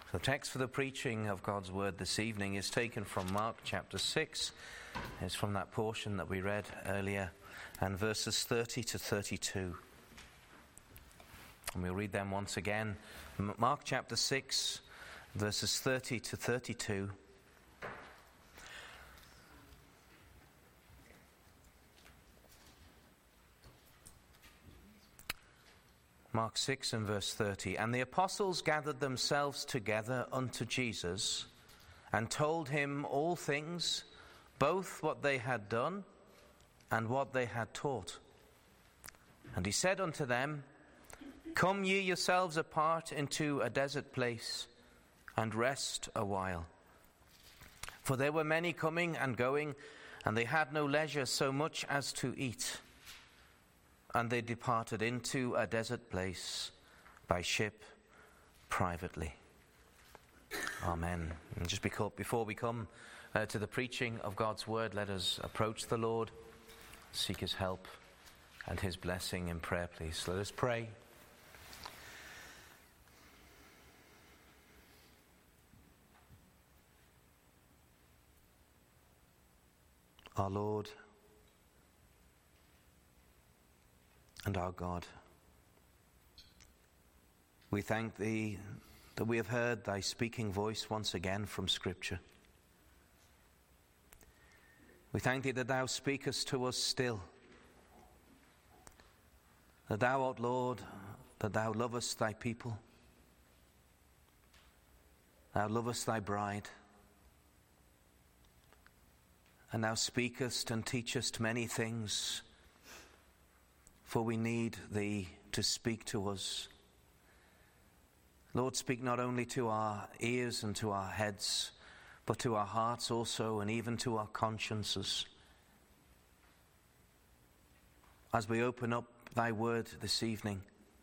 The text for the preaching of God's word this evening is taken from Mark chapter 6. It's from that portion that we read earlier, and verses 30 to 32. And we'll read them once again. Mark chapter 6, verses 30 to 32. Mark 6 and verse 30. And the apostles gathered themselves together unto Jesus, and told him all things, both what they had done and what they had taught. And he said unto them, Come ye yourselves apart into a desert place, and rest a while. For there were many coming and going, and they had no leisure so much as to eat. And they departed into a desert place by ship privately. Amen. And just before we come to the preaching of God's word, let us approach the Lord, seek his help and his blessing in prayer, please. Let us pray. Our Lord and our God, we thank thee that we have heard thy speaking voice once again from Scripture. We thank thee that thou speakest to us still, that thou art Lord, that thou lovest thy people, thou lovest thy bride, and thou speakest and teachest many things, for we need thee to speak to us. Lord, speak not only to our ears and to our heads, but to our hearts also, and even to our consciences. As we open up thy word this evening,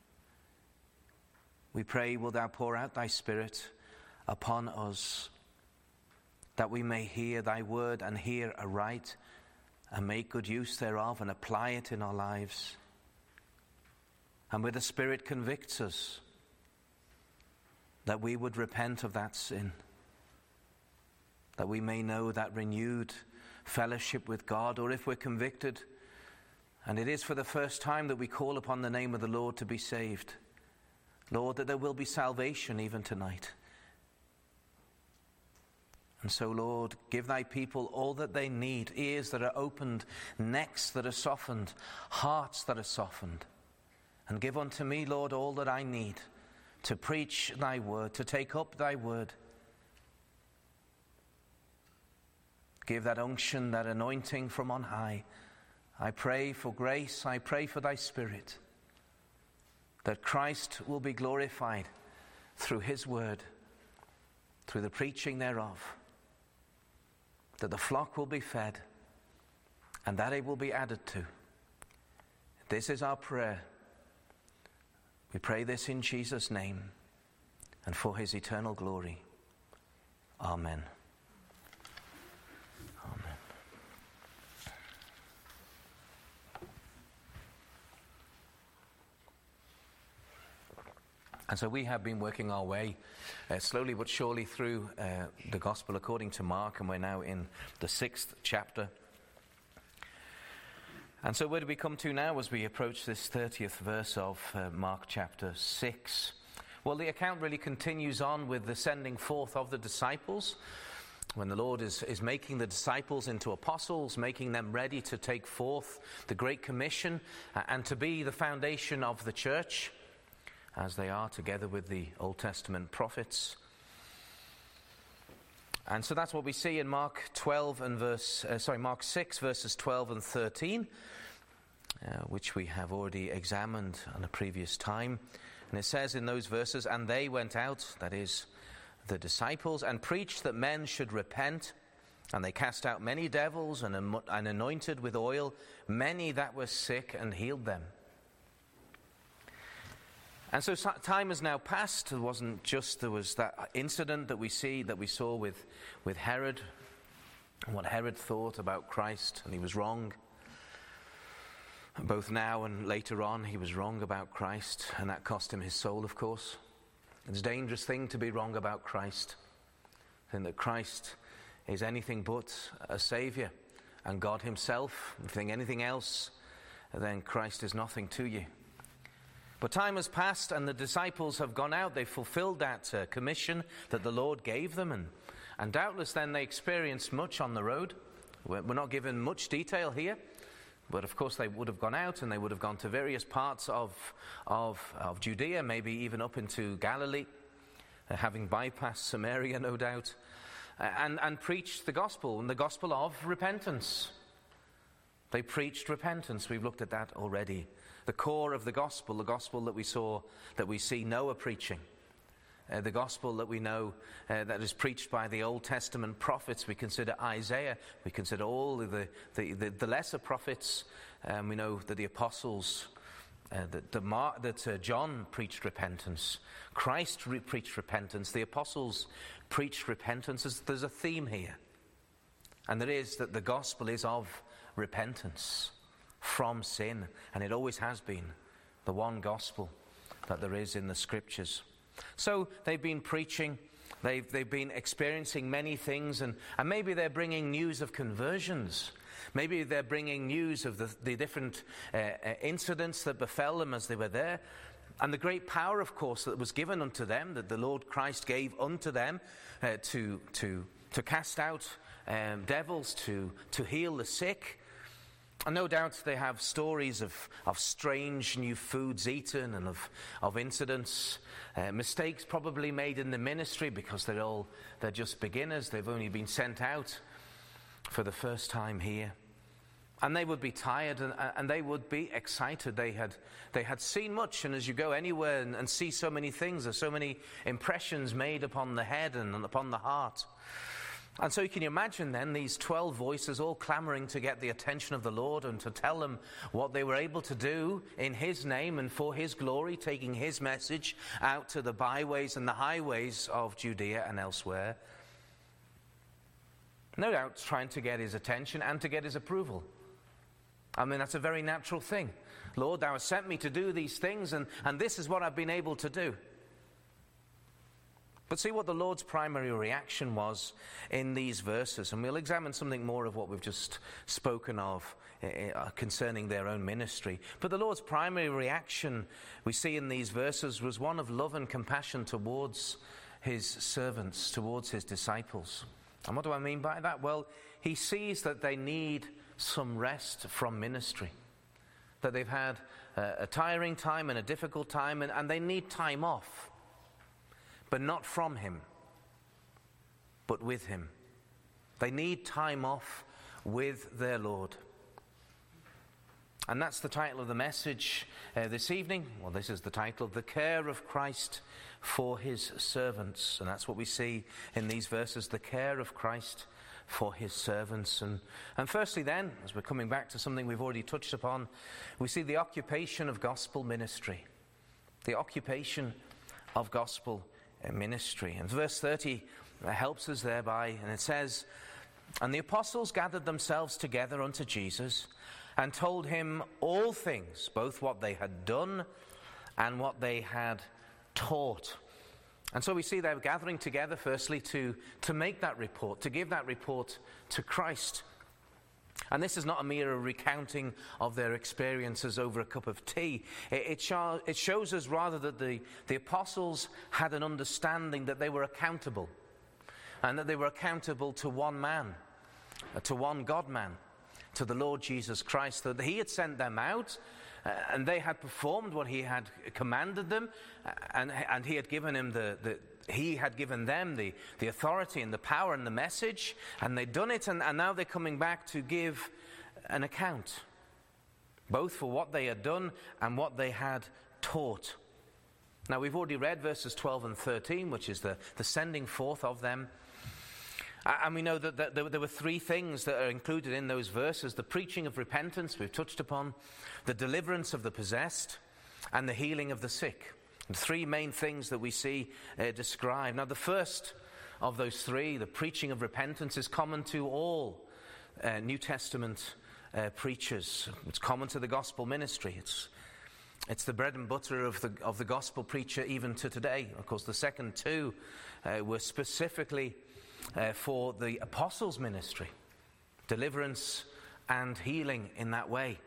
we pray, wilt thou pour out thy Spirit upon us, that we may hear thy word and hear aright, and make good use thereof and apply it in our lives. And where the Spirit convicts us, that we would repent of that sin, that we may know that renewed fellowship with God, or if we're convicted, and it is for the first time that we call upon the name of the Lord to be saved, Lord, that there will be salvation even tonight. And so, Lord, give thy people all that they need, ears that are opened, necks that are softened, hearts that are softened. And give unto me, Lord, all that I need to preach thy word, to take up thy word. Give that unction, that anointing from on high. I pray for grace, I pray for thy Spirit, that Christ will be glorified through his word, through the preaching thereof, that the flock will be fed, and that it will be added to. This is our prayer. We pray this in Jesus' name and for his eternal glory. Amen. Amen. And so we have been working our way slowly but surely through the Gospel according to Mark, and we're now in the 6th chapter. And so where do we come to now as we approach this 30th verse of Mark chapter 6? Well, the account really continues on with the sending forth of the disciples, when the Lord is making the disciples into apostles, making them ready to take forth the Great Commission and to be the foundation of the church, as they are together with the Old Testament prophets. And so that's what we see in Mark 6 verses 12 and 13, which we have already examined on a previous time. And it says in those verses, And they went out, that is, the disciples, and preached that men should repent. And they cast out many devils and anointed with oil many that were sick, and healed them. And so time has now passed. There was that incident that we saw with Herod, and what Herod thought about Christ, and he was wrong. Both now and later on, he was wrong about Christ, and that cost him his soul, of course. It's a dangerous thing to be wrong about Christ. Think that Christ is anything but a Saviour and God himself. If you think anything else, then Christ is nothing to you. But time has passed and the disciples have gone out. They've fulfilled that commission that the Lord gave them. And doubtless then they experienced much on the road. We're not given much detail here. But of course they would have gone out and they would have gone to various parts of Judea, maybe even up into Galilee, having bypassed Samaria, no doubt, and preached the gospel, and the gospel of repentance. They preached repentance. We've looked at that already. The core of the gospel that we see Noah preaching. The gospel that we know that is preached by the Old Testament prophets. We consider Isaiah. We consider all the lesser prophets. We know that the apostles, that John preached repentance. Christ preached repentance. The apostles preached repentance. There's a theme here. And there is that the gospel is of repentance from sin. And it always has been the one gospel that there is in the scriptures. So they've been preaching, they've been experiencing many things, and maybe they're bringing news of conversions. Maybe they're bringing news of the different incidents that befell them as they were there. And the great power, of course, that was given unto them, that the Lord Christ gave unto them to cast out devils, to heal the sick. And no doubt they have stories of strange new foods eaten and of incidents, mistakes probably made in the ministry because they're just beginners. They've only been sent out for the first time here. And they would be tired and they would be excited. They had seen much, and as you go anywhere and see so many things, there's so many impressions made upon the head and upon the heart. And so you can imagine then these 12 voices all clamoring to get the attention of the Lord and to tell them what they were able to do in his name and for his glory, taking his message out to the byways and the highways of Judea and elsewhere. No doubt trying to get his attention and to get his approval. I mean, that's a very natural thing. Lord, thou hast sent me to do these things, and this is what I've been able to do. But see what the Lord's primary reaction was in these verses. And we'll examine something more of what we've just spoken of concerning their own ministry. But the Lord's primary reaction we see in these verses was one of love and compassion towards his servants, towards his disciples. And what do I mean by that? Well, he sees that they need some rest from ministry. That they've had a tiring time and a difficult time, and they need time off. But not from him, but with him. They need time off with their Lord. And that's the title of the message this evening. Well, this is the title, The Care of Christ for His Servants. And that's what we see in these verses, the care of Christ for his servants. And firstly then, as we're coming back to something we've already touched upon, we see the occupation of gospel ministry. The occupation of gospel ministry. And verse 30 helps us thereby, and it says, "And the apostles gathered themselves together unto Jesus, and told him all things, both what they had done and what they had taught." And so we see they were gathering together, firstly, to make that report, to give that report to Christ. And this is not a mere recounting of their experiences over a cup of tea. It shows us rather that the apostles had an understanding that they were accountable, and that they were accountable to one man, to one God-man, to the Lord Jesus Christ, that he had sent them out, and they had performed what he had commanded them, and he had given them the authority and the power and the message, and they'd done it, and now they're coming back to give an account, both for what they had done and what they had taught. Now we've already read verses 12 and 13, which is the sending forth of them. And we know that there were three things that are included in those verses: the preaching of repentance, we've touched upon, the deliverance of the possessed, and the healing of the sick. And three main things that we see described. Now the first of those three, the preaching of repentance, is common to all New Testament preachers. It's common to the gospel ministry. It's the bread and butter of the gospel preacher even to today. Of course, the second two were specifically for the apostles' ministry, deliverance and healing in that way.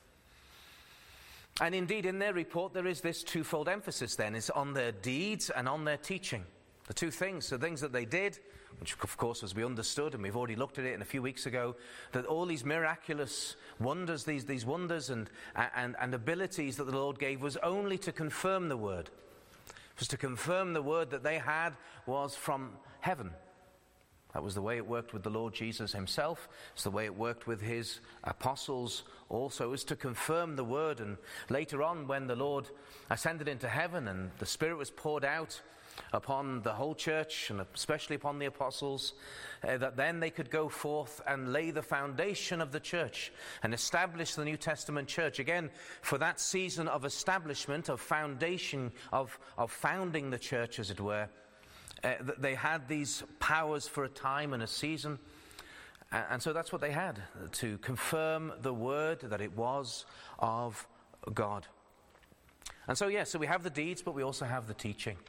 And indeed, in their report, there is this twofold emphasis then. It's on their deeds and on their teaching. The two things, the things that they did, which of course, as we understood, and we've already looked at it a few weeks ago, that all these miraculous wonders, these wonders and abilities that the Lord gave was only to confirm the word. It was to confirm the word that they had was from heaven. That was the way it worked with the Lord Jesus himself. It's the way it worked with his apostles also. It was to confirm the word. And later on, when the Lord ascended into heaven and the Spirit was poured out upon the whole church, and especially upon the apostles, that then they could go forth and lay the foundation of the church and establish the New Testament church. Again, for that season of establishment, of foundation, of founding the church, as it were, they had these powers for a time and a season. And so that's what they had, to confirm the word that it was of God. And so, so we have the deeds, but we also have the teaching.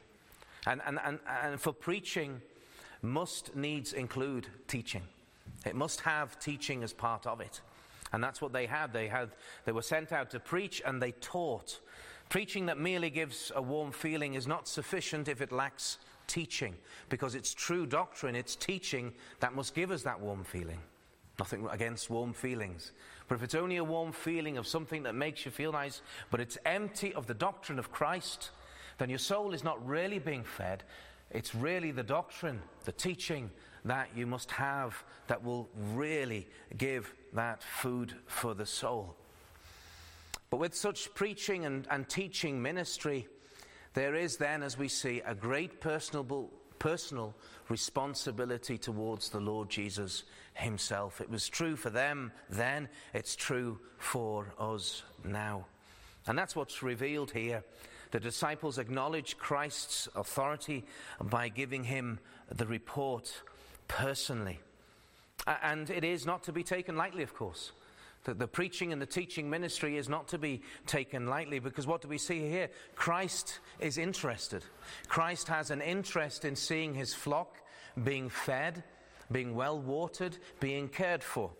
And for preaching must needs include teaching. It must have teaching as part of it. And that's what they had. They were sent out to preach, and they taught. Preaching that merely gives a warm feeling is not sufficient if it lacks teaching, because it's true doctrine, it's teaching that must give us that warm feeling. Nothing against warm feelings. But if it's only a warm feeling of something that makes you feel nice, but it's empty of the doctrine of Christ, then your soul is not really being fed. It's really the doctrine, the teaching that you must have that will really give that food for the soul. But with such preaching and teaching ministry, there is then, as we see, a great personal responsibility towards the Lord Jesus himself. It was true for them then, it's true for us now. And that's what's revealed here. The disciples acknowledge Christ's authority by giving him the report personally. And it is not to be taken lightly, of course. The preaching and the teaching ministry is not to be taken lightly, because what do we see here? Christ is interested. Christ has an interest in seeing his flock being fed, being well watered, being cared for.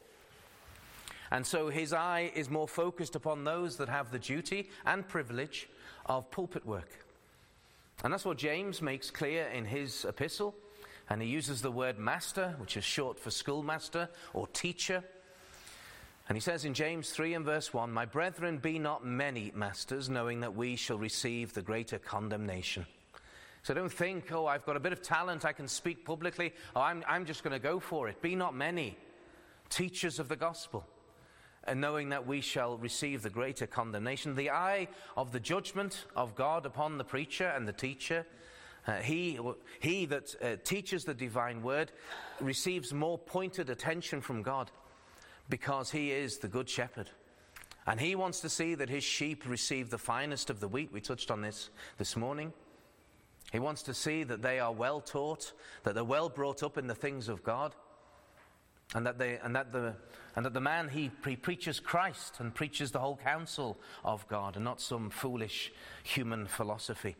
And so his eye is more focused upon those that have the duty and privilege of pulpit work. And that's what James makes clear in his epistle. And he uses the word master, which is short for schoolmaster or teacher. And he says in James 3 and verse 1, "My brethren, be not many masters, knowing that we shall receive the greater condemnation." So don't think, I've got a bit of talent, I can speak publicly, I'm just going to go for it. Be not many teachers of the gospel, and knowing that we shall receive the greater condemnation. The eye of the judgment of God upon the preacher and the teacher, he that teaches the divine word, receives more pointed attention from God, because he is the good shepherd. And he wants to see that his sheep receive the finest of the wheat. We touched on this morning. He wants to see that they are well taught, that they're well brought up in the things of God, and that the man he preaches Christ and preaches the whole counsel of God, and not some foolish human philosophy.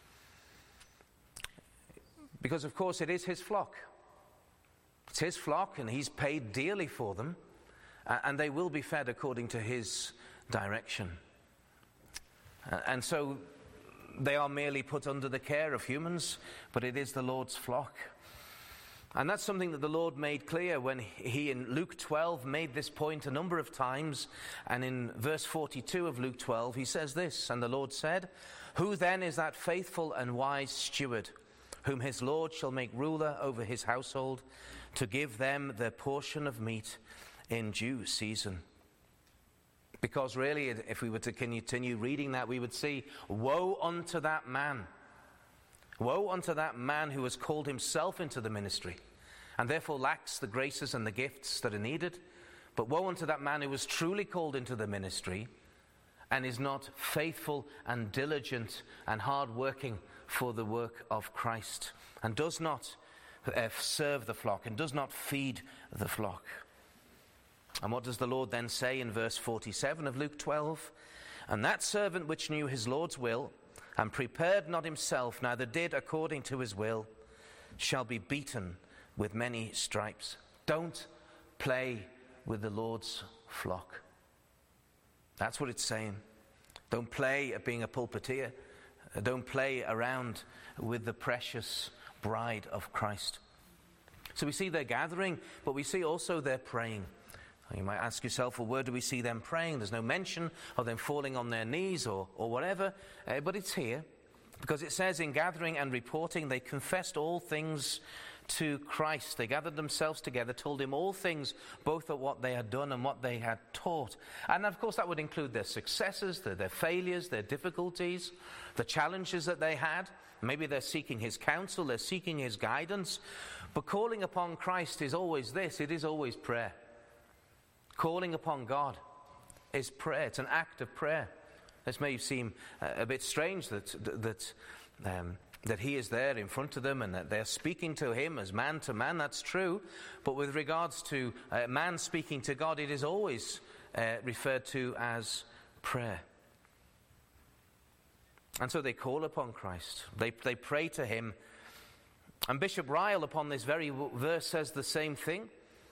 Because of course it is his flock. It's his flock, and he's paid dearly for them. And they will be fed according to his direction. And so they are merely put under the care of humans, but it is the Lord's flock. And that's something that the Lord made clear when he, in Luke 12, made this point a number of times. And in verse 42 of Luke 12, he says this, "And the Lord said, Who then is that faithful and wise steward, whom his Lord shall make ruler over his household, to give them their portion of meat in due season?" Because really, if we were to continue reading that, we would see, woe unto that man. Woe unto that man who has called himself into the ministry, and therefore lacks the graces and the gifts that are needed. But woe unto that man who was truly called into the ministry, and is not faithful and diligent and hard-working for the work of Christ, and does not serve the flock, and does not feed the flock. And what does the Lord then say in verse 47 of Luke 12? And that servant which knew his Lord's will, and prepared not himself, neither did according to his will, shall be beaten with many stripes. Don't play with the Lord's flock. That's what it's saying. Don't play at being a pulpiteer. Don't play around with the precious bride of Christ. So we see their gathering, but we see also their praying. You might ask yourself, well, where do we see them praying? There's no mention of them falling on their knees or whatever, but it's here. Because it says in gathering and reporting, they confessed all things to Christ. They gathered themselves together, told him all things, both of what they had done and what they had taught. And of course that would include their successes, their failures, their difficulties, the challenges that they had. Maybe they're seeking his counsel, they're seeking his guidance. But calling upon Christ is always this, it is always prayer. Calling upon God is prayer. It's an act of prayer. This may seem a bit strange that he is there in front of them and that they're speaking to him as man to man. That's true. But with regards to man speaking to God, it is always referred to as prayer. And so they call upon Christ. They pray to him. And Bishop Ryle upon this very verse says the same thing.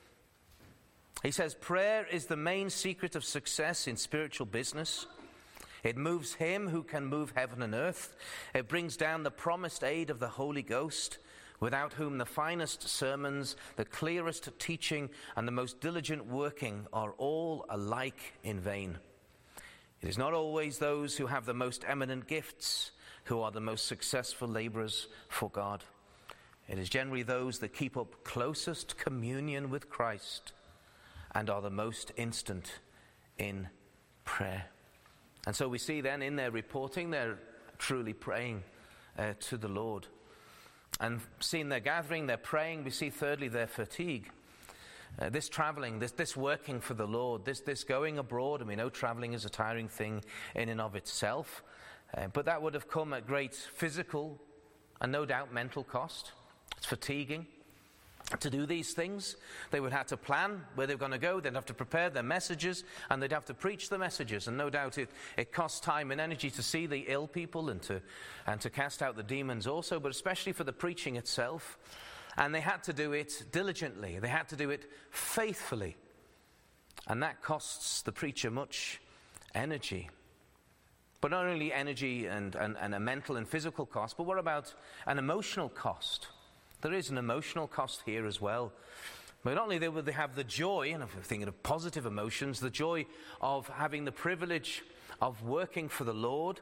He says, prayer is the main secret of success in spiritual business. It moves him who can move heaven and earth. It brings down the promised aid of the Holy Ghost, without whom the finest sermons, the clearest teaching, and the most diligent working are all alike in vain. It is not always those who have the most eminent gifts who are the most successful laborers for God. It is generally those that keep up closest communion with Christ and are the most instant in prayer. And so we see then in their reporting, they're truly praying to the Lord. And seeing their gathering, their praying, we see thirdly their fatigue. This traveling, this working for the Lord, this going abroad, and we know traveling is a tiring thing in and of itself, but that would have come at great physical and no doubt mental cost. It's fatiguing to do these things. They would have to plan where they're going to go. They'd have to prepare their messages, and they'd have to preach the messages. And no doubt it costs time and energy to see the ill people and to cast out the demons also, but especially for the preaching itself. And they had to do it diligently. They had to do it faithfully. And that costs the preacher much energy. But not only energy and a mental and physical cost, but what about an emotional cost? There is an emotional cost here as well. But not only would they have the joy, and if we're thinking of positive emotions, the joy of having the privilege of working for the Lord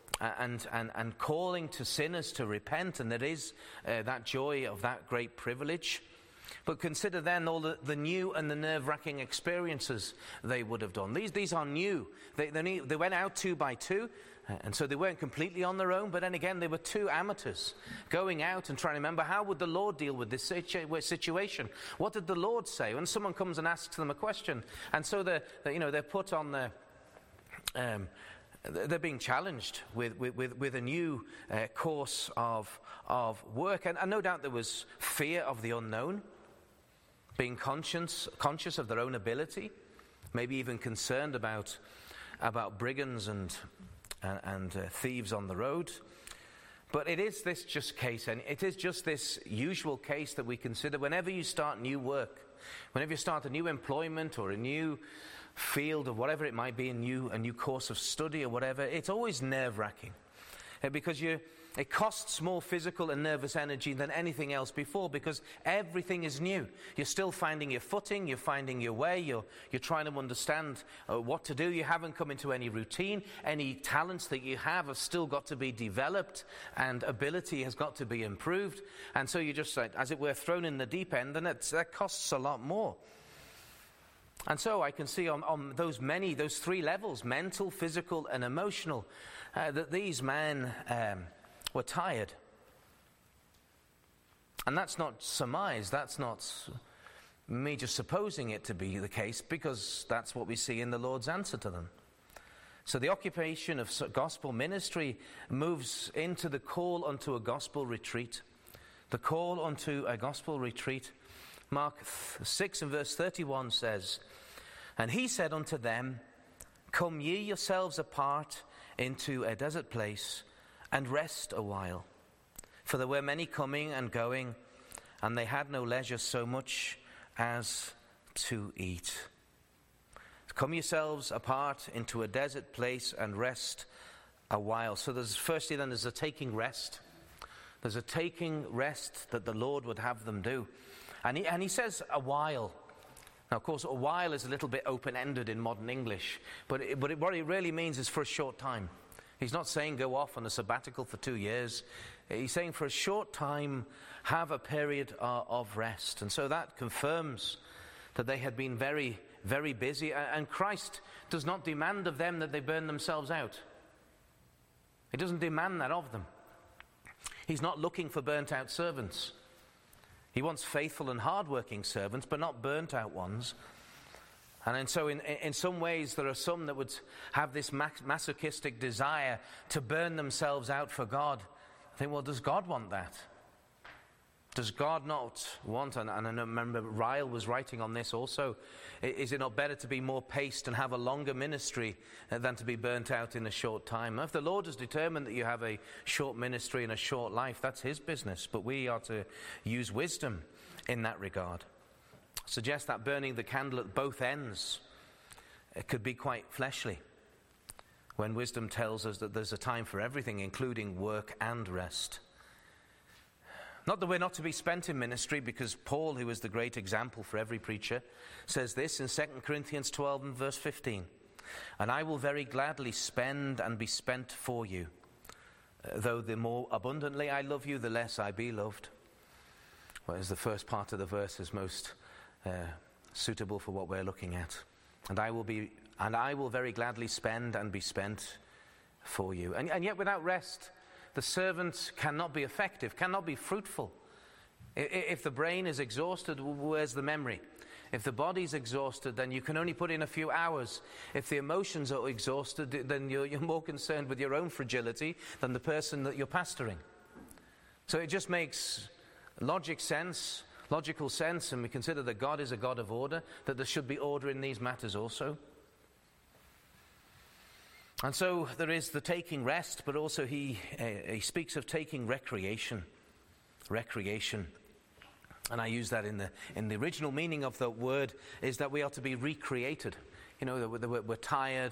and calling to sinners to repent, and there is that joy of that great privilege. But consider then all the new and the nerve-wracking experiences they would have done. These are new. They went out 2 by 2, and so they weren't completely on their own, but then again they were 2 amateurs going out and trying to remember how would the Lord deal with this situation. What did the Lord say when someone comes and asks them a question? And so they're put on the they're being challenged with a new course of work, and no doubt there was fear of the unknown, being conscious of their own ability, maybe even concerned about brigands and thieves on the road. But it is this just case, and it is just this usual case that we consider whenever you start new work, whenever you start a new employment or a new field or whatever it might be, a new course of study or whatever. It's always nerve-wracking because it costs more physical and nervous energy than anything else before, because everything is new. You're still finding your footing, you're finding your way, you're trying to understand what to do. You haven't come into any routine. Any talents that you have still got to be developed, and ability has got to be improved. And so you're just, as it were, thrown in the deep end, and that costs a lot more. And so I can see on those 3 levels, mental, physical, and emotional, that these men were tired. And that's not surmise, that's not me just supposing it to be the case, because that's what we see in the Lord's answer to them. So the occupation of gospel ministry moves into the call unto a gospel retreat. The call unto a gospel retreat. Mark 6 and verse 31 says, "And he said unto them, Come ye yourselves apart into a desert place, and rest a while. For there were many coming and going, and they had no leisure so much as to eat. Come yourselves apart into a desert place and rest a while. So there's a taking rest. There's a taking rest that the Lord would have them do. And he says a while. Now, of course, a while is a little bit open-ended in modern English, but what it really means is for a short time. He's not saying go off on a sabbatical for 2 years. He's saying for a short time, have a period of rest. And so that confirms that they had been very, very busy. And Christ does not demand of them that they burn themselves out. He doesn't demand that of them. He's not looking for burnt-out servants. He wants faithful and hard-working servants, but not burnt-out ones. And so in some ways, there are some that would have this masochistic desire to burn themselves out for God. I think, well, does God want that? Does God not want, and I remember Ryle was writing on this also, is it not better to be more paced and have a longer ministry than to be burnt out in a short time? If the Lord has determined that you have a short ministry and a short life, that's his business, but we are to use wisdom in that regard. Suggest that burning the candle at both ends, it could be quite fleshly, when wisdom tells us that there's a time for everything, including work and rest. Not that we're not to be spent in ministry, because Paul, who is the great example for every preacher, says this in 2 Corinthians 12 and verse 15. And I will very gladly spend and be spent for you. Though the more abundantly I love you, the less I be loved. Whereas the first part of the verse is most suitable for what we're looking at. And I will very gladly spend and be spent for you. And yet without rest, the servant cannot be effective, cannot be fruitful. If the brain is exhausted, where's the memory? If the body's exhausted, then you can only put in a few hours. If the emotions are exhausted, then you're more concerned with your own fragility than the person that you're pastoring. So it just makes logical sense, and we consider that God is a God of order, that there should be order in these matters also. And so there is the taking rest, but also he speaks of taking recreation. And I use that in the original meaning of the word is that we are to be recreated. You know, we're tired,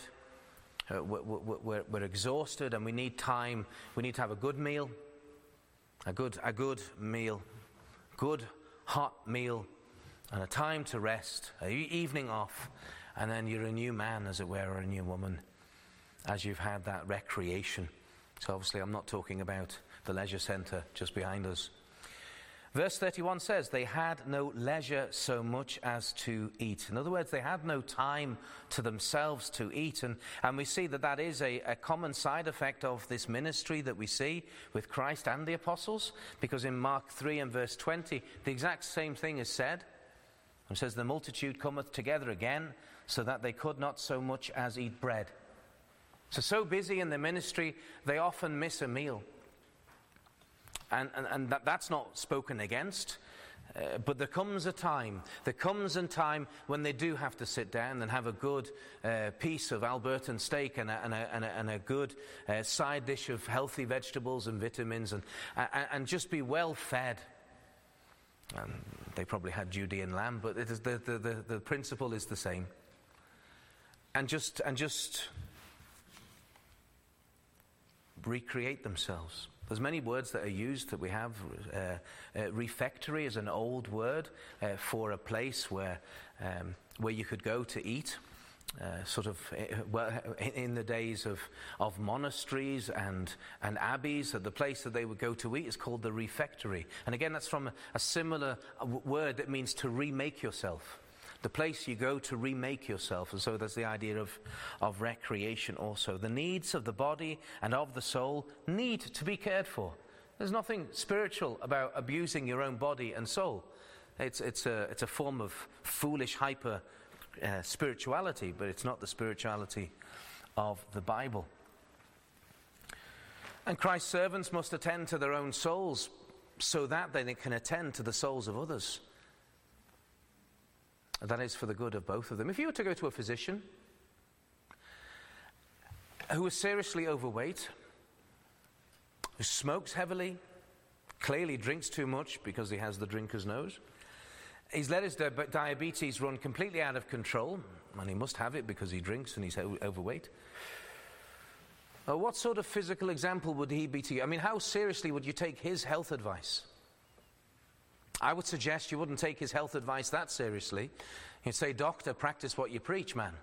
we're exhausted, and we need time. We need to have a good meal, a good meal, good hot meal, and a time to rest, an evening off, and then you're a new man, as it were, or a new woman, as you've had that recreation. So obviously I'm not talking about the leisure centre just behind us. Verse 31 says, they had no leisure so much as to eat. In other words, they had no time to themselves to eat. And we see that is a common side effect of this ministry that we see with Christ and the apostles. Because in Mark 3 and verse 20, the exact same thing is said. It says, the multitude cometh together again, so that they could not so much as eat bread. So busy in the ministry, they often miss a meal. And that's not spoken against, but there comes a time when they do have to sit down and have a good piece of Albertan steak and a good side dish of healthy vegetables and vitamins and just be well fed. They probably had Judean lamb, but it is the principle is the same. And just recreate themselves. There's many words that are used that we have. Refectory is an old word for a place where you could go to eat. In the days of monasteries and abbeys, the place that they would go to eat is called the refectory. And again, that's from a similar word that means to remake yourself. The place you go to remake yourself. And so there's the idea of recreation also. The needs of the body and of the soul need to be cared for. There's nothing spiritual about abusing your own body and soul. It's a form of foolish hyper spirituality, but it's not the spirituality of the Bible. And Christ's servants must attend to their own souls so that they can attend to the souls of others. That is for the good of both of them. If you were to go to a physician who is seriously overweight, who smokes heavily, clearly drinks too much because he has the drinker's nose. He's let his diabetes run completely out of control, and he must have it because he drinks and he's overweight. What sort of physical example would he be to you? I mean, how seriously would you take his health advice? I would suggest you wouldn't take his health advice that seriously. You'd say, doctor, practice what you preach, man.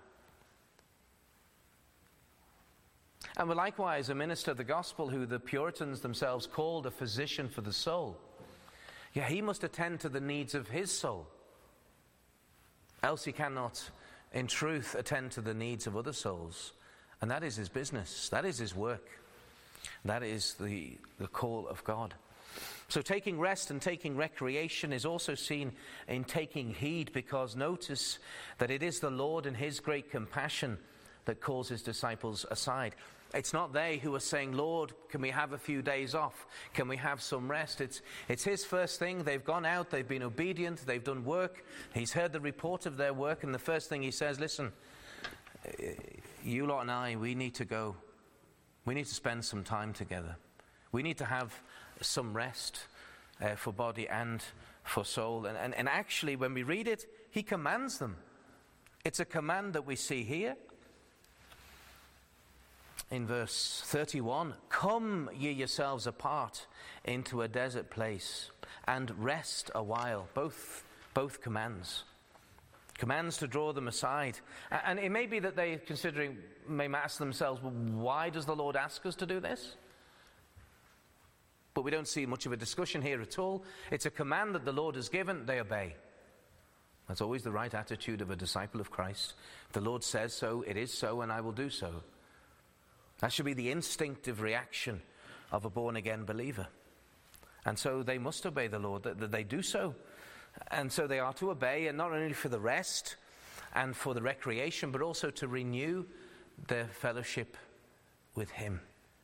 And likewise, a minister of the gospel who the Puritans themselves called a physician for the soul. Yeah, he must attend to the needs of his soul. Else he cannot, in truth, attend to the needs of other souls. And that is his business. That is his work. That is the call of God. So taking rest and taking recreation is also seen in taking heed, because notice that it is the Lord in his great compassion that calls his disciples aside. It's not they who are saying, Lord, can we have a few days off? Can we have some rest? It's his first thing. They've gone out, they've been obedient, they've done work. He's heard the report of their work, and the first thing he says, listen, you lot and I, we need to go. We need to spend some time together. We need to have some rest for body and for soul. And actually, when we read it, he commands them. It's a command that we see here. In verse 31, come ye yourselves apart into a desert place and rest a while. Both commands. Commands to draw them aside. And it may be that they may ask themselves, well, why does the Lord ask us to do this? But we don't see much of a discussion here at all. It's a command that the Lord has given, they obey. That's always the right attitude of a disciple of Christ. The Lord says so, it is so, and I will do so. That should be the instinctive reaction of a born-again believer. And so they must obey the Lord, that they do so. And so they are to obey, and not only for the rest and for the recreation, but also to renew their fellowship with him.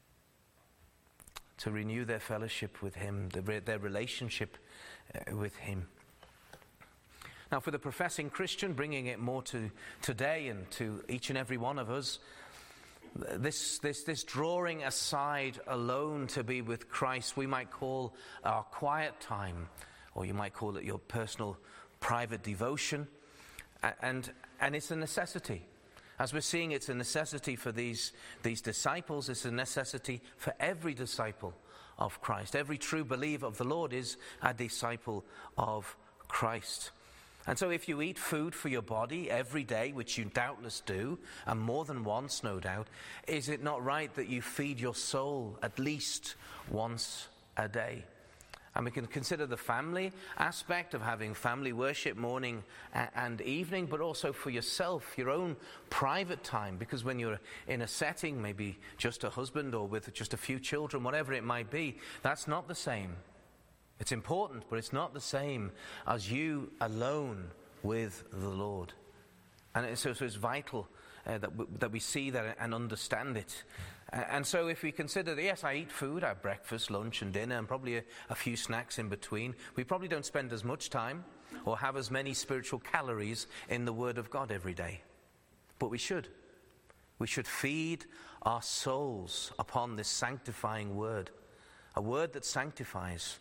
To renew their fellowship with him, their relationship with him. Now, for the professing Christian, bringing it more to today and to each and every one of us, this drawing aside alone to be with Christ, we might call our quiet time, or you might call it your personal private devotion, and it's a necessity. As we're seeing, it's a necessity for these disciples. It's a necessity for every disciple of Christ. Every true believer of the Lord is a disciple of Christ. And so if you eat food for your body every day, which you doubtless do, and more than once, no doubt, is it not right that you feed your soul at least once a day? And we can consider the family aspect of having family worship morning and evening, but also for yourself, your own private time, because when you're in a setting, maybe just a husband or with just a few children, whatever it might be, that's not the same. It's important, but it's not the same as you alone with the Lord. And so it's vital that we see that and understand it. And so if we consider that, yes, I eat food, I have breakfast, lunch and dinner, and probably a few snacks in between, we probably don't spend as much time or have as many spiritual calories in the Word of God every day. But we should. We should feed our souls upon this sanctifying Word, a Word that sanctifies.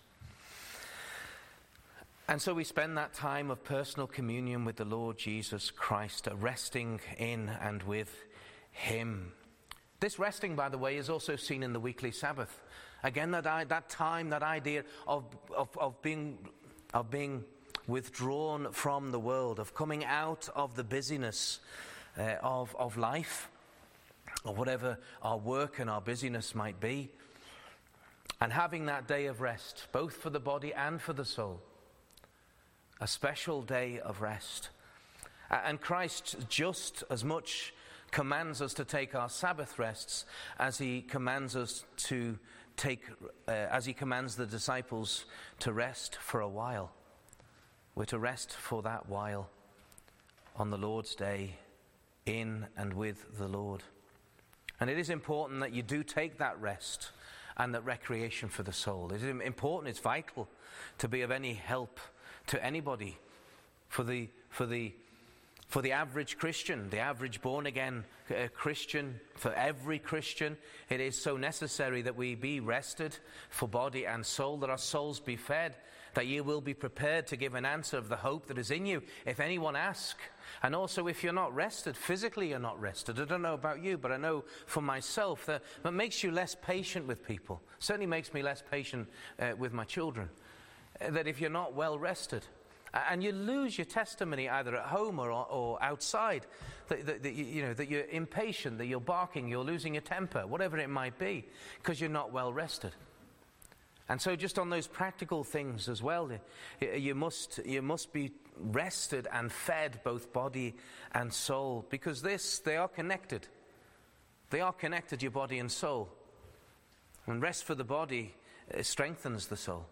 And so we spend that time of personal communion with the Lord Jesus Christ, resting in and with him. This resting, by the way, is also seen in the weekly Sabbath. Again, that time, that idea of being withdrawn from the world, of coming out of the busyness of life, or whatever our work and our busyness might be, and having that day of rest, both for the body and for the soul. A special day of rest. And Christ just as much commands us to take our Sabbath rests as he commands us to as he commands the disciples to rest for a while. We're to rest for that while on the Lord's day, in and with the Lord. And it is important that you do take that rest and that recreation for the soul. It is important, it's vital to be of any help to anybody for the For the average Christian, the average born-again Christian, for every Christian, it is so necessary that we be rested for body and soul, that our souls be fed, that you will be prepared to give an answer of the hope that is in you if anyone asks. And also if you're not rested, physically you're not rested. I don't know about you, but I know for myself that makes you less patient with people. Certainly makes me less patient with my children. That if you're not well rested, and you lose your testimony either at home or outside, that you're impatient, that you're barking, you're losing your temper, whatever it might be, because you're not well rested. And so just on those practical things as well, you must be rested and fed, both body and soul, because they are connected. They are connected, your body and soul. And rest for the body strengthens the soul.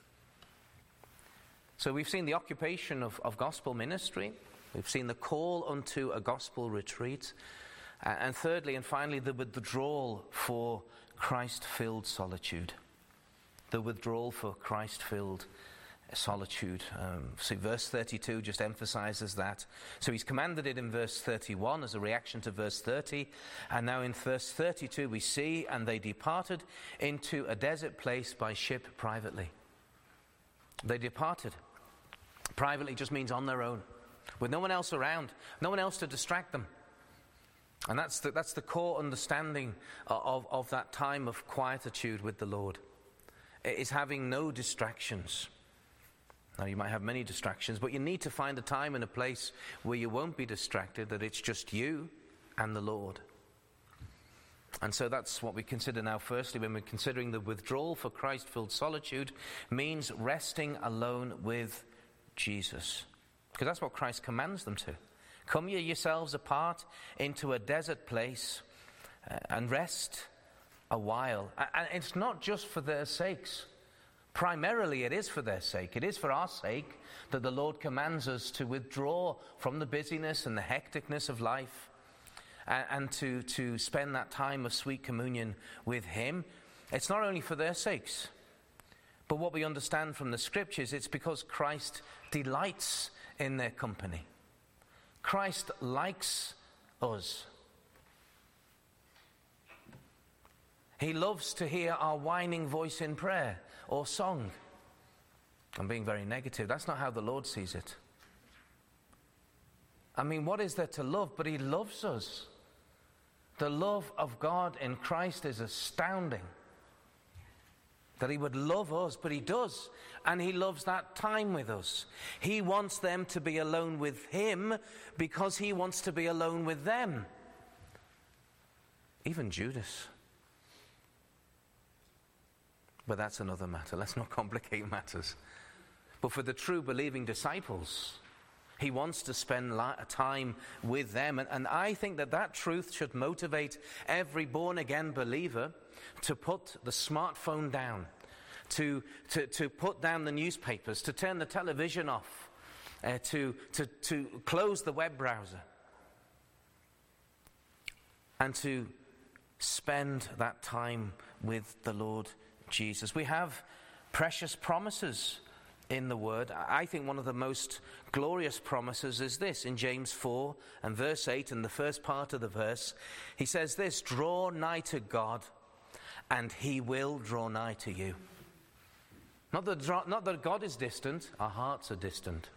So we've seen the occupation of gospel ministry. We've seen the call unto a gospel retreat. And thirdly and finally, the withdrawal for Christ-filled solitude. The withdrawal for Christ-filled solitude. See, verse 32 just emphasizes that. So he's commanded it in verse 31 as a reaction to verse 30. And now in verse 32 we see, and they departed into a desert place by ship privately. They departed. Privately just means on their own, with no one else around, no one else to distract them. And that's the core understanding of that time of quietude with the Lord. It is having no distractions. Now you might have many distractions, but you need to find a time and a place where you won't be distracted, that it's just you and the Lord. And so that's what we consider now. Firstly, when we're considering the withdrawal for Christ-filled solitude, means resting alone with Jesus. Because that's what Christ commands them to. Come ye yourselves apart into a desert place and rest a while. And it's not just for their sakes. Primarily it is for their sake. It is for our sake that the Lord commands us to withdraw from the busyness and the hecticness of life, and to spend that time of sweet communion with Him. It's not only for their sakes, but what we understand from the Scriptures, it's because Christ delights in their company. Christ likes us. He loves to hear our whining voice in prayer or song. I'm being very negative. That's not how the Lord sees it. I mean, what is there to love? But He loves us. The love of God in Christ is astounding. That He would love us, but He does. And He loves that time with us. He wants them to be alone with Him because He wants to be alone with them. Even Judas. But that's another matter. Let's not complicate matters. But for the true believing disciples, He wants to spend time with them. And I think that truth should motivate every born-again believer to put the smartphone down, to put down the newspapers, to turn the television off, to close the web browser, and to spend that time with the Lord Jesus. We have precious promises in the Word. I think one of the most glorious promises is this. In James 4 and verse 8, in the first part of the verse, he says this: draw nigh to God, and He will draw nigh to you. Not that God is distant, our hearts are distant.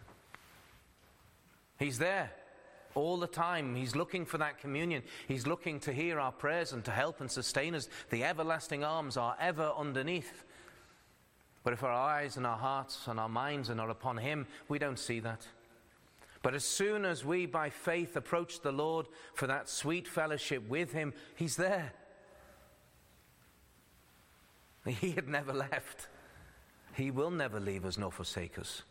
He's there all the time. He's looking for that communion. He's looking to hear our prayers and to help and sustain us. The everlasting arms are ever underneath. But if our eyes and our hearts and our minds are not upon Him, we don't see that. But as soon as we, by faith, approach the Lord for that sweet fellowship with Him, He's there. He had never left. He will never leave us nor forsake us.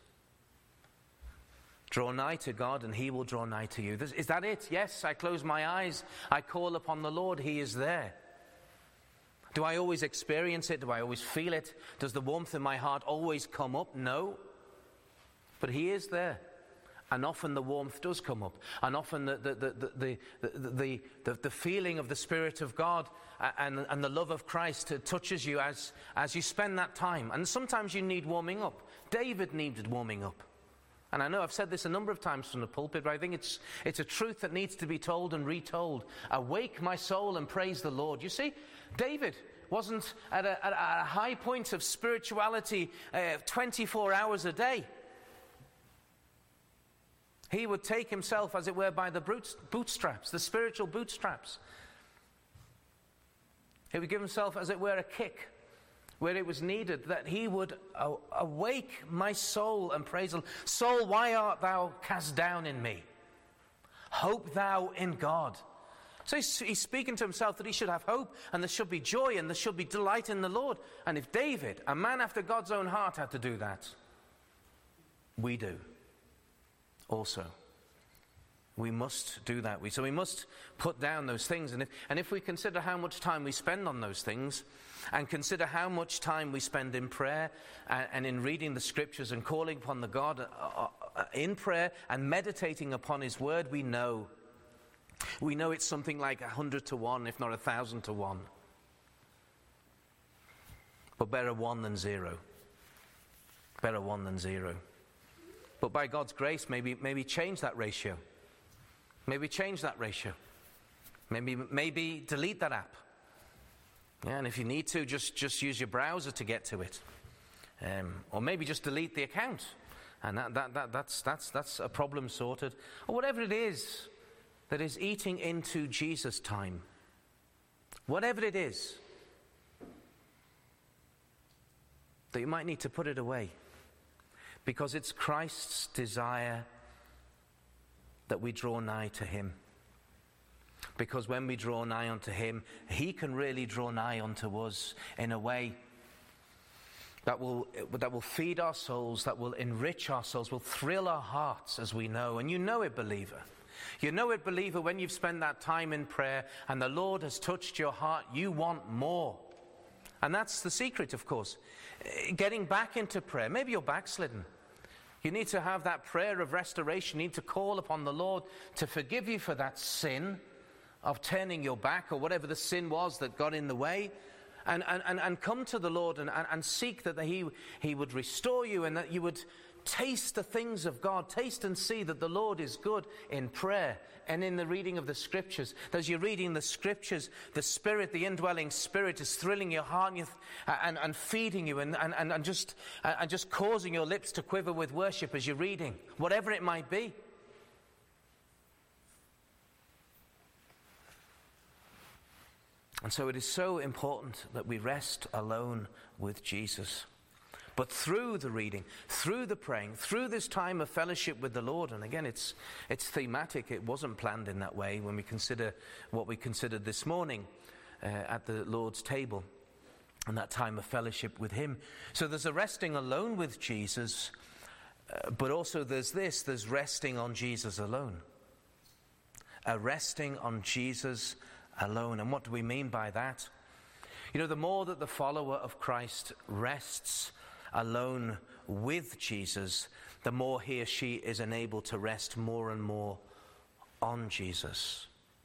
Draw nigh to God, and He will draw nigh to you. Is that it? Yes, I close my eyes. I call upon the Lord. He is there. Do I always experience it? Do I always feel it? Does the warmth in my heart always come up? No. But He is there. And often the warmth does come up. And often the feeling of the Spirit of God and the love of Christ touches you as you spend that time. And sometimes you need warming up. David needed warming up. And I know I've said this a number of times from the pulpit, but I think it's a truth that needs to be told and retold. Awake my soul and praise the Lord. You see, David wasn't at a high point of spirituality 24 hours a day. He would take himself, as it were, by the bootstraps, the spiritual bootstraps. He would give himself, as it were, a kick where it was needed, that he would awake my soul and praise the Lord. Soul, why art thou cast down in me? Hope thou in God. So he's speaking to himself that he should have hope, and there should be joy, and there should be delight in the Lord. And if David, a man after God's own heart, had to do that, we do also. We must do that. So we must put down those things. And if we consider how much time we spend on those things, and consider how much time we spend in prayer and in reading the scriptures and calling upon the God in prayer and meditating upon his word, we know it's something like 100 to 1, if not 1,000 to 1. But better 1 than 0. Better 1 than 0. But by God's grace, maybe change that ratio. Maybe change that ratio. Maybe delete that app. Yeah, and if you need to, just use your browser to get to it. Or maybe just delete the account. And that's a problem sorted. Or whatever it is that is eating into Jesus' time. Whatever it is, that you might need to put it away. Because it's Christ's desire that we draw nigh to him. Because when we draw nigh unto him, he can really draw nigh unto us in a way that will feed our souls, that will enrich our souls, will thrill our hearts, as we know. And you know it, believer. You know it, believer, when you've spent that time in prayer and the Lord has touched your heart, you want more. And that's the secret, of course. Getting back into prayer. Maybe you're backslidden. You need to have that prayer of restoration. You need to call upon the Lord to forgive you for that sin of turning your back, or whatever the sin was that got in the way. And come to the Lord and seek that he would restore you, and that you would taste the things of God. Taste and see that the Lord is good in prayer and in the reading of the scriptures. As you're reading the scriptures, the Spirit, the indwelling Spirit, is thrilling your heart and feeding you and just causing your lips to quiver with worship as you're reading, whatever it might be. And so it is so important that we rest alone with Jesus. But through the reading, through the praying, through this time of fellowship with the Lord, and again it's thematic, it wasn't planned in that way when we consider what we considered this morning at the Lord's table, and that time of fellowship with him. So there's a resting alone with Jesus, but also there's resting on Jesus alone. A resting on Jesus alone. And what do we mean by that? You know, the more that the follower of Christ rests alone with Jesus, the more he or she is enabled to rest more and more on Jesus.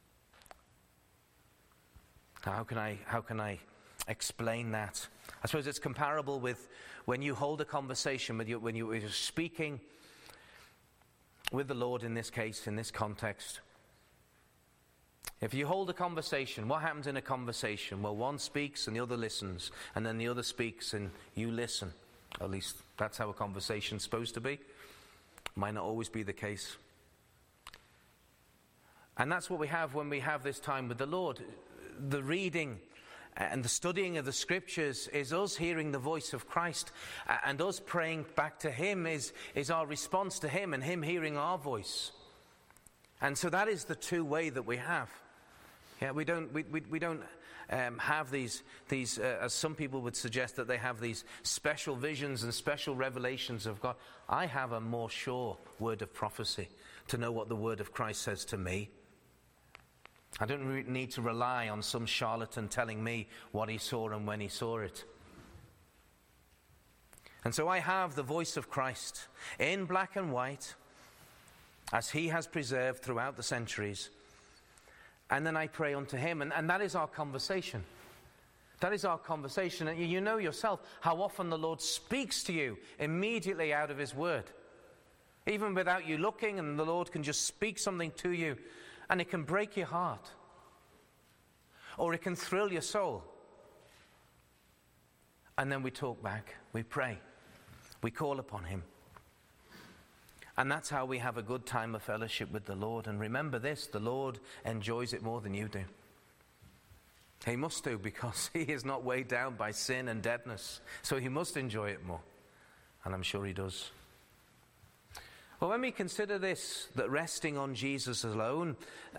How can I explain that? I suppose it's comparable with when you hold a conversation when you're speaking with the Lord, in this case, in this context. If you hold a conversation, what happens in a conversation? Well, one speaks and the other listens, and then the other speaks and you listen. At least that's how a conversation's supposed to be. Might not always be the case. And that's what we have when we have this time with the Lord. The reading and the studying of the scriptures is us hearing the voice of Christ, and us praying back to him is our response to him, and him hearing our voice. And so that is the two-way that we have. Yeah, we don't have these as some people would suggest, that they have these special visions and special revelations of God. I have a more sure word of prophecy to know what the word of Christ says to me. I don't need to rely on some charlatan telling me what he saw and when he saw it. And so I have the voice of Christ in black and white, as he has preserved throughout the centuries. And then I pray unto him, and that is our conversation. That is our conversation. And you know yourself how often the Lord speaks to you immediately out of his word. even without you looking, and the Lord can just speak something to you, and it can break your heart, or it can thrill your soul. And then we talk back, we pray, we call upon him. And that's how we have a good time of fellowship with the Lord. And remember this, the Lord enjoys it more than you do. He must do, because he is not weighed down by sin and deadness. So he must enjoy it more. And I'm sure he does. Well, when we consider this, that resting on Jesus alone,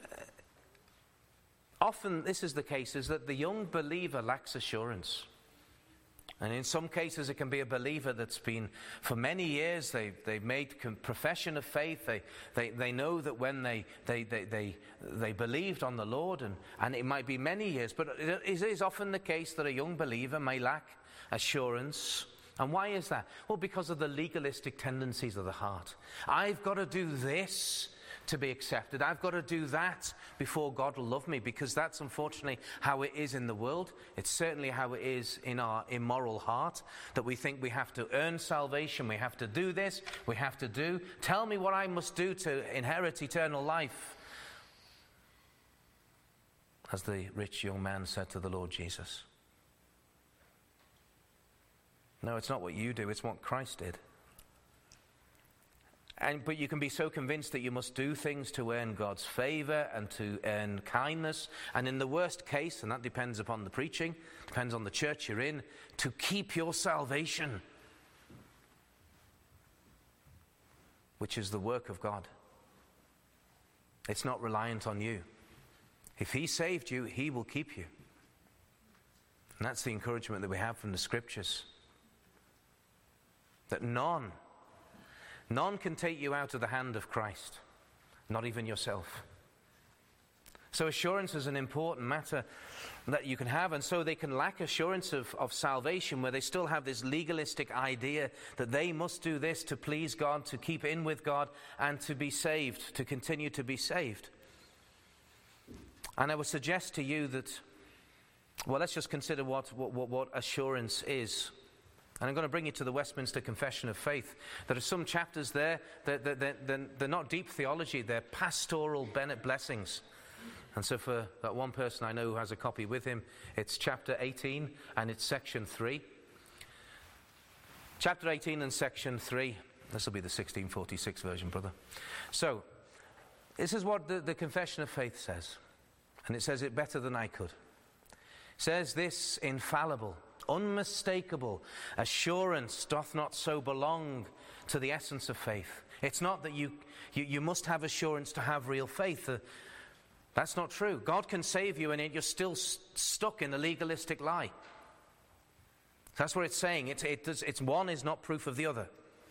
often this is the case, is that the young believer lacks assurance. And in some cases it can be a believer that's been, for many years, they've made profession of faith. They know that when they believed on the Lord, and it might be many years, but it is often the case that a young believer may lack assurance. And why is that? Well, because of the legalistic tendencies of the heart. I've got to do this to be accepted. I've got to do that before God will love me, because that's unfortunately how it is in the world. It's certainly how it is in our immoral heart, that we think we have to earn salvation, we have to do this, we have to do. Tell me what I must do to inherit eternal life. As the rich young man said to the Lord Jesus. No, it's not what you do, it's what Christ did. But you can be so convinced that you must do things to earn God's favor and to earn kindness. And in the worst case, and that depends upon the preaching, depends on the church you're in, to keep your salvation, which is the work of God. It's not reliant on you. If he saved you, he will keep you. And that's the encouragement that we have from the Scriptures. That none can take you out of the hand of Christ, not even yourself. So assurance is an important matter that you can have, and so they can lack assurance of salvation, where they still have this legalistic idea that they must do this to please God, to keep in with God, and to be saved, to continue to be saved. And I would suggest to you that, well, let's just consider what assurance is. And I'm going to bring you to the Westminster Confession of Faith. There are some chapters there that they're not deep theology, they're pastoral blessings. And so for that one person I know who has a copy with him, it's chapter 18 and it's section 3. Chapter 18 and section 3. This will be the 1646 version, brother. So, this is what the Confession of Faith says. And it says it better than I could. It says this infallible, unmistakable assurance doth not so belong to the essence of faith. It's not that you must have assurance to have real faith. That's not true. God can save you and you're still stuck in a legalistic lie. That's what it's saying. It's one is not proof of the other.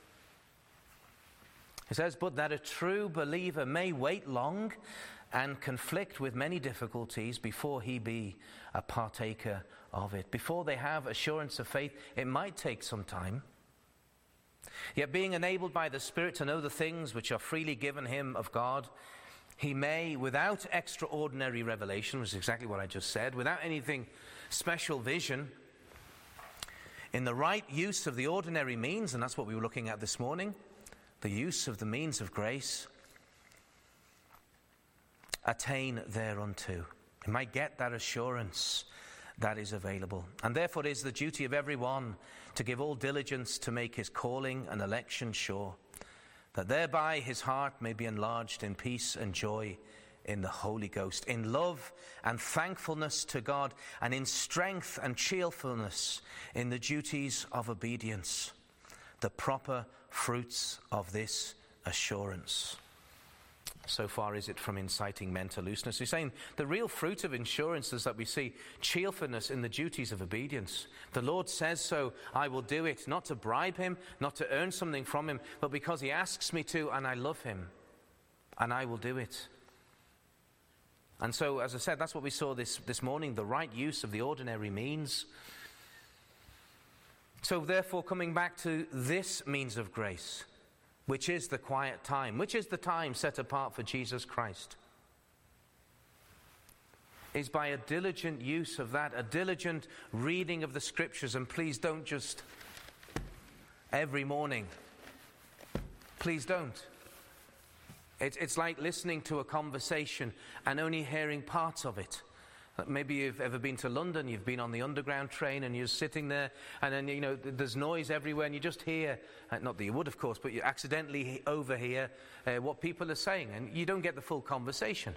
It says, but that a true believer may wait long and conflict with many difficulties before he be a partaker of it. Before they have assurance of faith, it might take some time. Yet being enabled by the Spirit to know the things which are freely given him of God, he may, without extraordinary revelation, which is exactly what I just said, without anything special vision, in the right use of the ordinary means, and that's what we were looking at this morning, the use of the means of grace, attain thereunto. He might get that assurance that is available. And therefore it is the duty of everyone to give all diligence to make his calling and election sure, that thereby his heart may be enlarged in peace and joy in the Holy Ghost, in love and thankfulness to God, and in strength and cheerfulness in the duties of obedience, the proper fruits of this assurance. So far is it from inciting men to looseness. He's saying the real fruit of assurance is that we see cheerfulness in the duties of obedience. The Lord says so, I will do it, not to bribe him, not to earn something from him, but because he asks me to and I love him, and I will do it. And so, as I said, that's what we saw this morning, the right use of the ordinary means. So therefore, coming back to this means of grace, which is the quiet time, which is the time set apart for Jesus Christ, is by a diligent use of that, a diligent reading of the Scriptures. And please don't just every morning Please don't. It's like listening to a conversation and only hearing parts of it. Maybe you've ever been to London, you've been on the underground train and you're sitting there and then, there's noise everywhere and you just hear, not that you would of course, but you accidentally overhear what people are saying and you don't get the full conversation.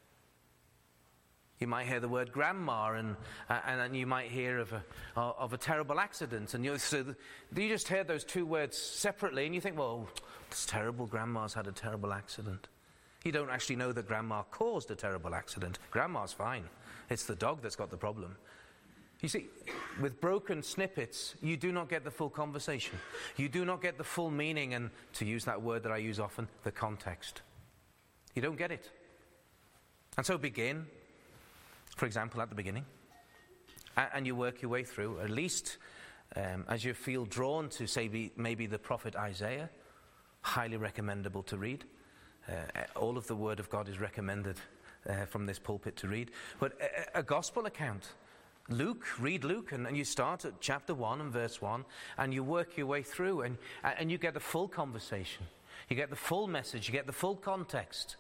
You might hear the word grandma and you might hear of a terrible accident and you just hear those two words separately and you think, well, it's terrible, grandma's had a terrible accident. You don't actually know that grandma caused a terrible accident. Grandma's fine. It's the dog that's got the problem. You see, with broken snippets, you do not get the full conversation. You do not get the full meaning and, to use that word that I use often, the context. You don't get it. And so begin, for example, at the beginning, and you work your way through, at least as you feel drawn to, say, maybe the prophet Isaiah, highly recommendable to read. All of the Word of God is recommended from this pulpit to read. But a gospel account, Luke, read Luke, and you start at chapter 1 and verse 1, and you work your way through, and you get the full conversation. You get the full message, you get the full context.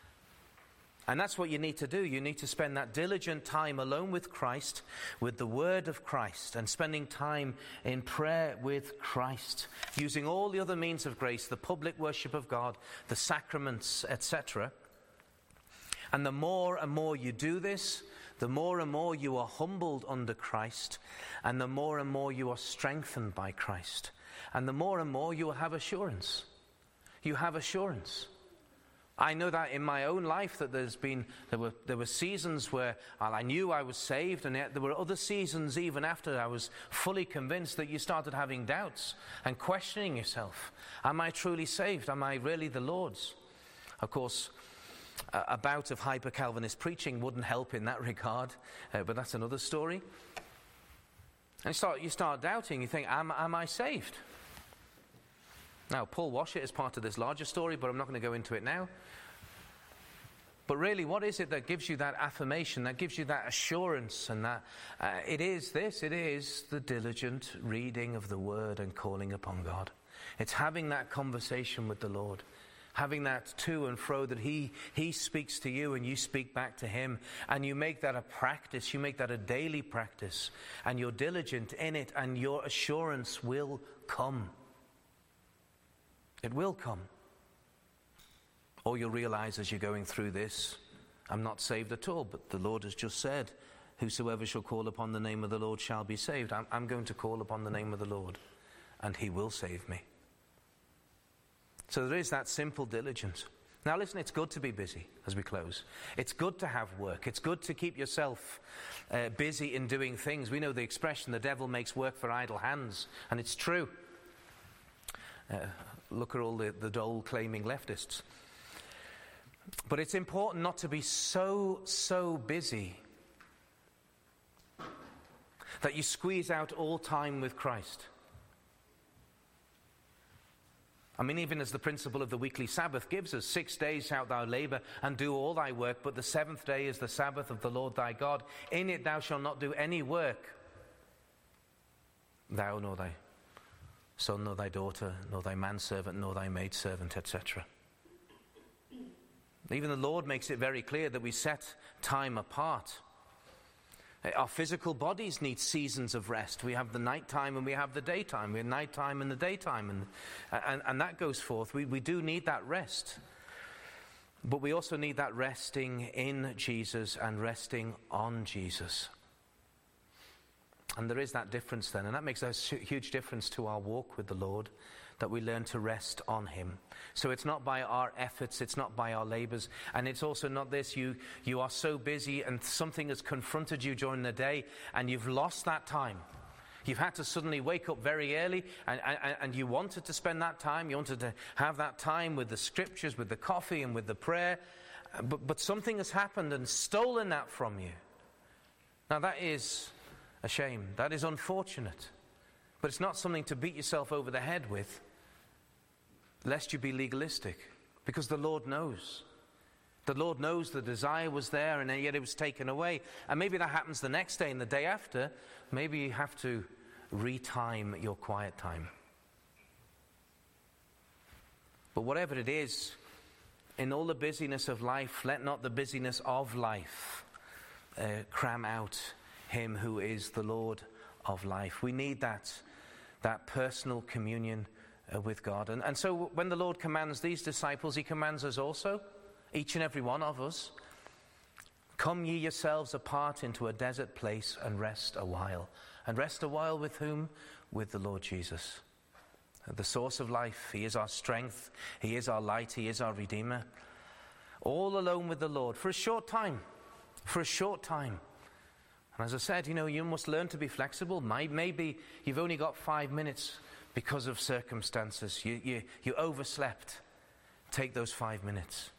And that's what you need to do. You need to spend that diligent time alone with Christ, with the Word of Christ, and spending time in prayer with Christ, using all the other means of grace, the public worship of God, the sacraments, etc. And the more and more you do this, the more and more you are humbled under Christ, and the more and more you are strengthened by Christ, and the more and more you will have assurance. You have assurance. I know that in my own life that there were seasons where I knew I was saved, and yet there were other seasons even after I was fully convinced that you started having doubts and questioning yourself. Am I truly saved? Am I really the Lord's? Of course, a bout of hyper-Calvinist preaching wouldn't help in that regard, but that's another story. And you start doubting. You think, am I saved? Now, Paul Washett is part of this larger story, but I'm not going to go into it now. But really, what is it that gives you that affirmation, that gives you that assurance, and that it is the diligent reading of the Word and calling upon God. It's having that conversation with the Lord, having that to and fro that He speaks to you and you speak back to Him, and you make that a practice, you make that a daily practice, and you're diligent in it, and your assurance will come. It will come. Or you'll realize as you're going through this, I'm not saved at all, but the Lord has just said, whosoever shall call upon the name of the Lord shall be saved. I'm going to call upon the name of the Lord, and He will save me. So there is that simple diligence. Now listen, it's good to be busy as we close. It's good to have work. It's good to keep yourself busy in doing things. We know the expression, the devil makes work for idle hands, and it's true. Look at all the dole-claiming leftists. But it's important not to be so busy that you squeeze out all time with Christ. I mean, even as the principle of the weekly Sabbath gives us, 6 days shalt thou labor and do all thy work, but the seventh day is the Sabbath of the Lord thy God. In it thou shalt not do any work, thou nor thy son, nor thy daughter, nor thy manservant, nor thy maidservant, etc. Even the Lord makes it very clear that we set time apart. Our physical bodies need seasons of rest. We have the nighttime and we have the daytime. We have nighttime and the daytime, and that goes forth. We do need that rest. But we also need that resting in Jesus and resting on Jesus. And there is that difference then, and that makes a huge difference to our walk with the Lord, that we learn to rest on Him. So it's not by our efforts, it's not by our labors, and it's also not this, you are so busy and something has confronted you during the day and you've lost that time. You've had to suddenly wake up very early and you wanted to spend that time, you wanted to have that time with the scriptures, with the coffee and with the prayer, but something has happened and stolen that from you. Now that is a shame, that is unfortunate, but it's not something to beat yourself over the head with, lest you be legalistic, because the Lord knows. The Lord knows the desire was there and yet it was taken away. And maybe that happens the next day and the day after. Maybe you have to retime your quiet time. But whatever it is, in all the busyness of life, let not the busyness of life cram out him who is the Lord of life. We need that personal communion with God. And so when the Lord commands these disciples, he commands us also, each and every one of us, come ye yourselves apart into a desert place and rest a while. And rest a while with whom? With the Lord Jesus. The source of life. He is our strength. He is our light. He is our Redeemer. All alone with the Lord for a short time. For a short time. And as I said, you must learn to be flexible. Maybe you've only got 5 minutes because of circumstances. You overslept. Take those 5 minutes.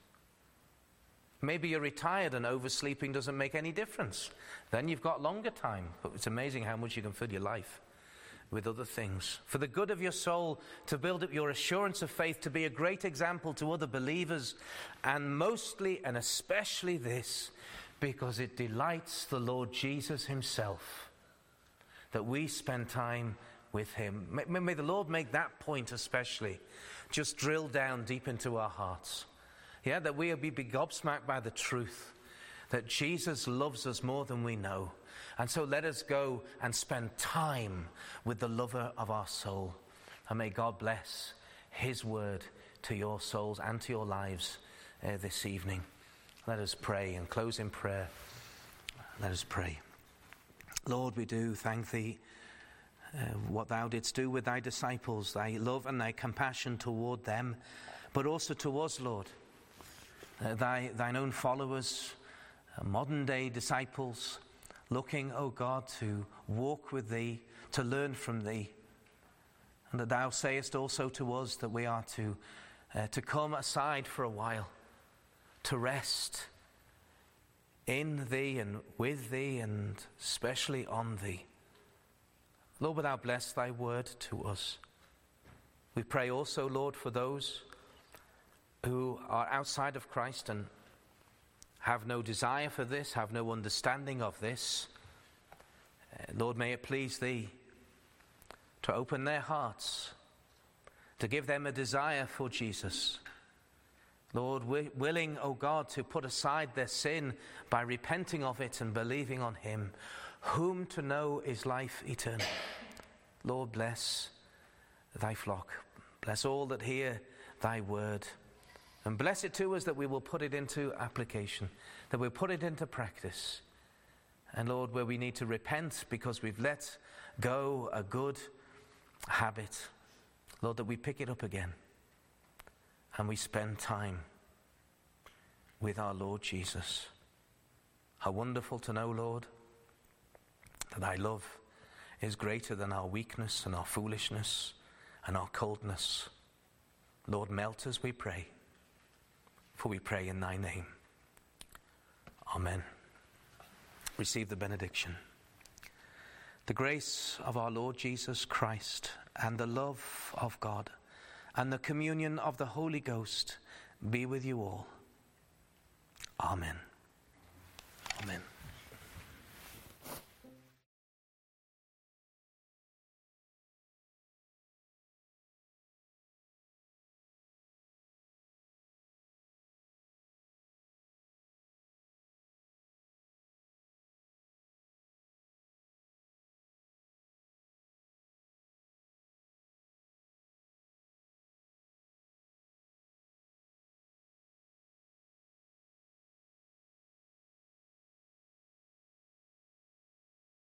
Maybe you're retired and oversleeping doesn't make any difference. Then you've got longer time. But it's amazing how much you can fill your life with other things. For the good of your soul, to build up your assurance of faith, to be a great example to other believers, and mostly and especially this, because it delights the Lord Jesus himself that we spend time with him. May the Lord make that point especially just drill down deep into our hearts. Yeah, that we'll be gobsmacked by the truth that Jesus loves us more than we know. And so let us go and spend time with the lover of our soul. And may God bless his word to your souls and to your lives this evening. Let us pray and close in prayer. Let us pray. Lord, we do thank thee what thou didst do with thy disciples, thy love and thy compassion toward them, but also to us, Lord. Thine own followers, modern day disciples, looking, O God, to walk with thee, to learn from thee. And that thou sayest also to us that we are to come aside for a while, to rest in thee and with thee and especially on thee. Lord, would thou bless thy word to us. We pray also, Lord, for those who are outside of Christ and have no desire for this, have no understanding of this. Lord, may it please thee to open their hearts, to give them a desire for Jesus. Lord, willing, O God, to put aside their sin by repenting of it and believing on him, whom to know is life eternal. Lord, bless thy flock. Bless all that hear thy word. And bless it to us that we will put it into application, that we'll put it into practice. And Lord, where we need to repent because we've let go a good habit, Lord, that we pick it up again and we spend time with our Lord Jesus. How wonderful to know, Lord, that thy love is greater than our weakness and our foolishness and our coldness. Lord, melt us, we pray. For we pray in thy name. Amen. Receive the benediction. The grace of our Lord Jesus Christ and the love of God and the communion of the Holy Ghost be with you all. Amen. Amen.